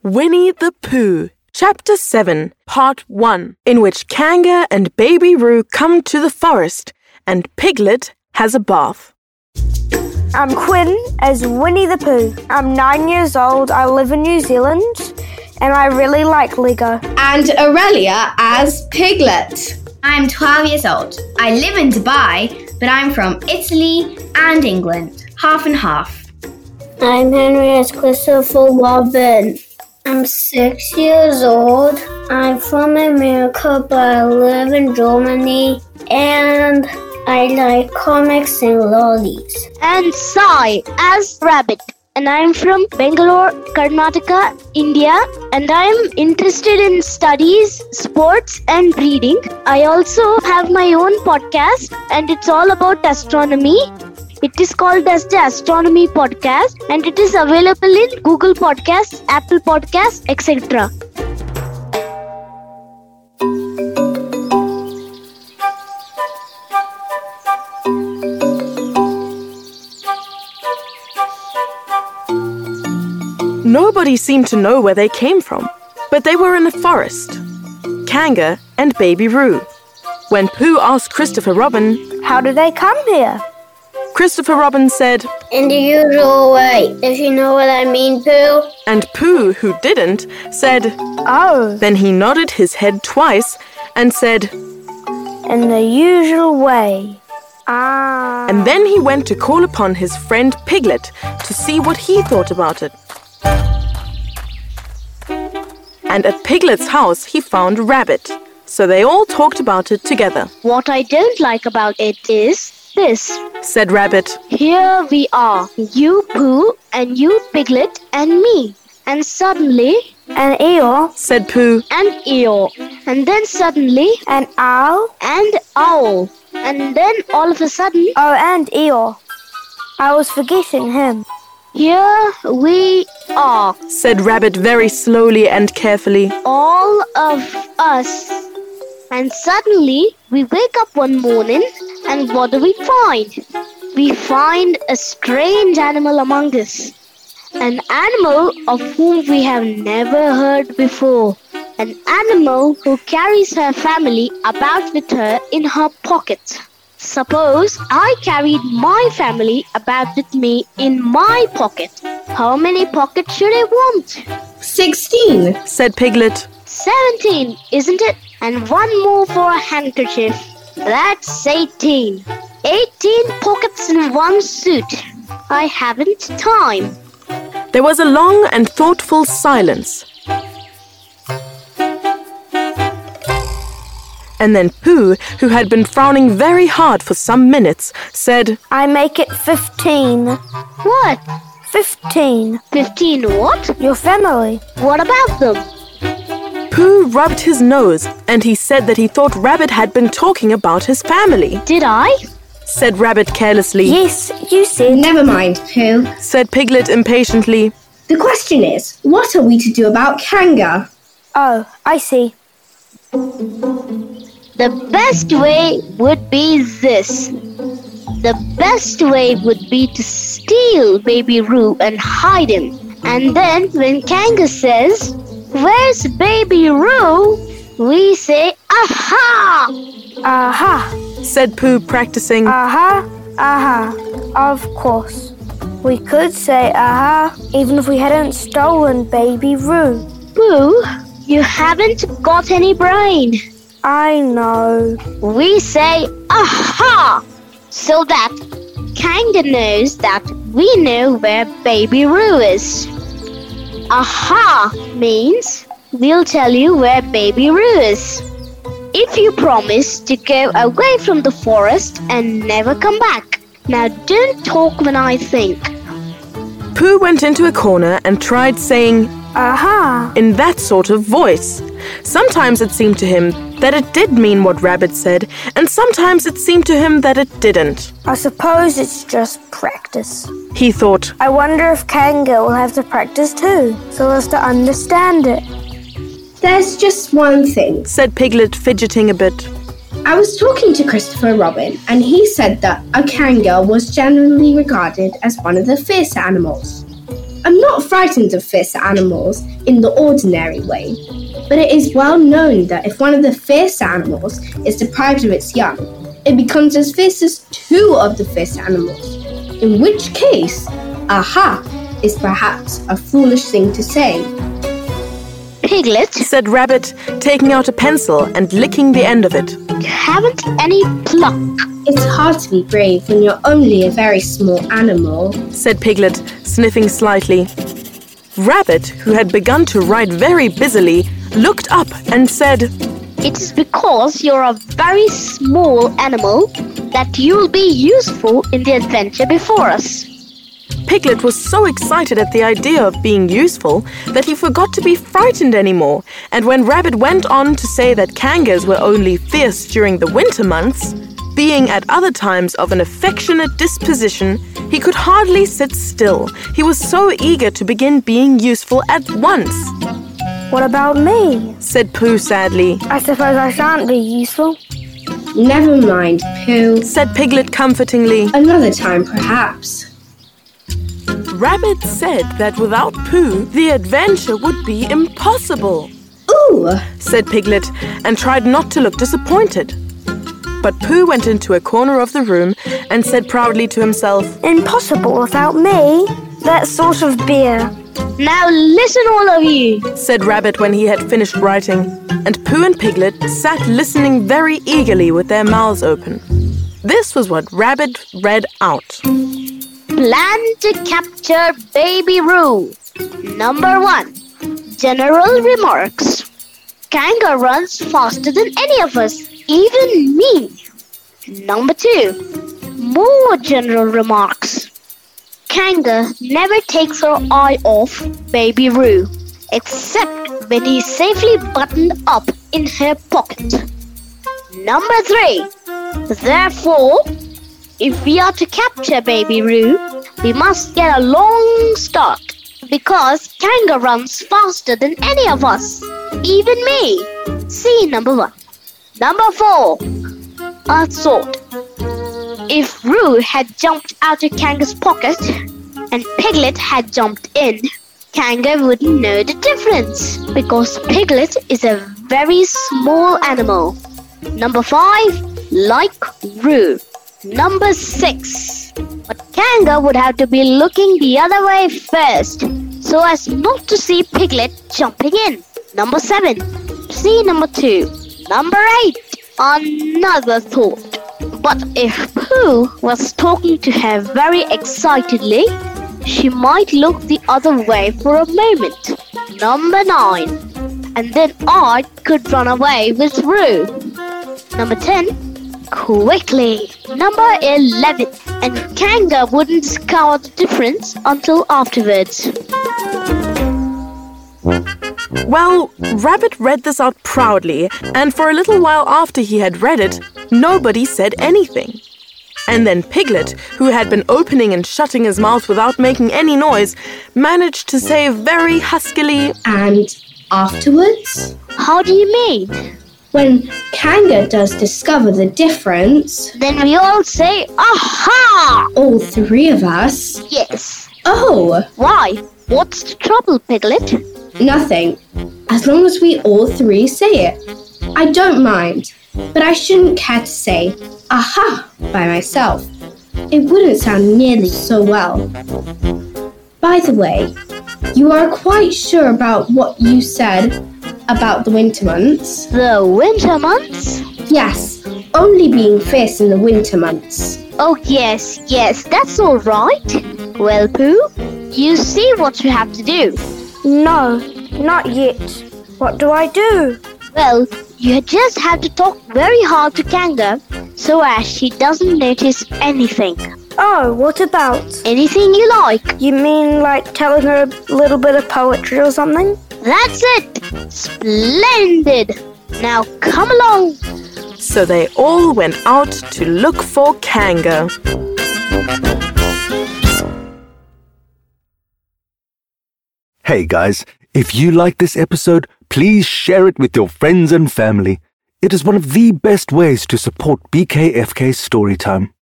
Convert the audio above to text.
Winnie the Pooh, Chapter 7, Part 1, in which Kanga and Baby Roo come to the forest and Piglet has a bath. I'm Quinn as Winnie the Pooh. I'm 9 years old, I live in New Zealand, and I really like Lego. And Aurelia as Piglet. I'm 12 years old. I live in Dubai, but I'm from Italy and England, half and half. I'm Henry as Christopher Robin. I'm 6 years old. I'm from America, but I live in Germany, and I like comics and lollies. And Sai as Rabbit. And I'm from Bangalore, Karnataka, India. And I'm interested in studies, sports, and reading. I also have my own podcast, and it's all about astronomy. It is called as the Astronomy Podcast, and it is available in Google Podcasts, Apple Podcasts, etc. Nobody seemed to know where they came from, but they were in a forest. Kanga and Baby Roo. When Pooh asked Christopher Robin, How did they come here? Christopher Robin said, In the usual way, if you know what I mean, Pooh. and Pooh, who didn't, said, Oh, Then he nodded his head twice and said, in the usual way. Ah. and then he went to call upon his friend Piglet to see what he thought about it. And at Piglet's house, he found Rabbit. So they all talked about it together. What I don't like about it is this. Said Rabbit, Here we are, you Pooh and you Piglet and me. And suddenly, An eel, said Pooh, an Eeyore. And then suddenly, an owl. and Owl. And then all of a sudden, Oh, and eel. I was forgetting him. here we are, said Rabbit very slowly and carefully. all of us. And suddenly, we wake up one morning, and what do we find? We find a strange animal among us. An animal of whom we have never heard before. An animal who carries her family about with her in her pocket. Suppose I carried my family about with me in my pocket. How many pockets should I want? 16. Said Piglet, 17, isn't it? And one more for a handkerchief. That's 18. 18 pockets in one suit. I haven't time. There was a long and thoughtful silence. And then Pooh, who had been frowning very hard for some minutes, said, I make it 15. What? 15. 15 what? Your family. What about them? Pooh rubbed his nose, and he said that he thought Rabbit had been talking about his family. Did I? Said Rabbit carelessly. Yes, you said. Never mind, Pooh. Said Piglet impatiently. The question is, what are we to do about Kanga? Oh, I see. The best way would be this. The best way would be to steal Baby Roo and hide him. And then when Kanga says, Where's Baby Roo? We say, Aha! Aha. Said Pooh, practicing. Aha. Aha. Of course. We could say aha even if we hadn't stolen Baby Roo. Pooh, you haven't got any brain. I know. We say, Aha! So that Kanga knows that we know where Baby Roo is. Aha means we'll tell you where Baby Roo is. If you promise to go away from the forest and never come back. Now don't talk when I think. Pooh went into a corner and tried saying, Aha. in that sort of voice. Sometimes it seemed to him that it did mean what Rabbit said, and sometimes it seemed to him that it didn't. I suppose it's just practice. He thought, I wonder if Kanga will have to practice too, so as to understand it. There's just one thing. said Piglet, fidgeting a bit. I was talking to Christopher Robin, and he said that a Kanga was generally regarded as one of the fiercer animals. I'm not frightened of fierce animals in the ordinary way, but it is well known that if one of the fierce animals is deprived of its young, it becomes as fierce as two of the fierce animals, in which case, aha is perhaps a foolish thing to say. Piglet, said Rabbit, taking out a pencil and licking the end of it. you haven't any pluck. It's hard to be brave when you're only a very small animal, said Piglet, sniffing slightly. Rabbit, who had begun to write very busily, looked up and said, It is because you're a very small animal that you'll be useful in the adventure before us. Piglet was so excited at the idea of being useful that he forgot to be frightened anymore, and when Rabbit went on to say that kangurs were only fierce during the winter months, being at other times of an affectionate disposition, he could hardly sit still. He was so eager to begin being useful at once. What about me? Said Pooh sadly. I suppose I shan't be useful. Never mind, Pooh. Said Piglet comfortingly. Another time, perhaps. Rabbit said that without Pooh, the adventure would be impossible. Ooh, said Piglet, and tried not to look disappointed. But Pooh went into a corner of the room and said proudly to himself, Impossible without me? That sort of beer. Now listen, all of you, said Rabbit when he had finished writing, and Pooh and Piglet sat listening very eagerly with their mouths open. This was what Rabbit read out. Plan to capture Baby Roo. Number 1. General remarks. Kangaroo runs faster than any of us, even me. Number 2. More general remarks. Kangaroo never takes her eye off Baby Roo, except when he's safely buttoned up in her pocket. Number 3. Therefore, if we are to capture Baby Roo, we must get a long start, because Kangaroo runs faster than any of us, even me. See number 1. Number 4. A thought. If Roo had jumped out of Kangaroo's pocket and Piglet had jumped in, Kangaroo wouldn't know the difference, because Piglet is a very small animal. Number 5. Like Roo. Number 6. But Kangaroo would have to be looking the other way first, so as not to see Piglet jumping in. Number 7. See number 2. Number 8. Another thought. But if Pooh was talking to her very excitedly, she might look the other way for a moment. Number 9. And then I could run away with Roo. Number 10. Quickly. Number 11. And Kangaroo wouldn't discover the difference until afterwards. Well, Rabbit read this out proudly, and for a little while after he had read it, nobody said anything. And then Piglet, who had been opening and shutting his mouth without making any noise, managed to say very huskily, And afterwards? How do you mean? When Kangaroo does discover the difference, Then we all say, Aha! all three of us. Yes. Oh, Why? What's the trouble, Piglet? nothing. As long as we all three say it. I don't mind, but I shouldn't care to say aha by myself. It wouldn't sound nearly so well. By the way, you are quite sure about what you said about the winter months? The winter months? Yes, only being fierce in the winter months. Oh, yes, that's all right. Well, Pooh, you see what you have to do. No, not yet. What do I do? Well, you just have to talk very hard to Kangaroo so as she doesn't notice anything. Oh, what about? Anything you like. You mean like telling her a little bit of poetry or something? That's it. Splendid. Now come along. so they all went out to look for Kangaroo. Hey guys, if you like this episode, please share it with your friends and family. It is one of the best ways to support BKFK Storytime.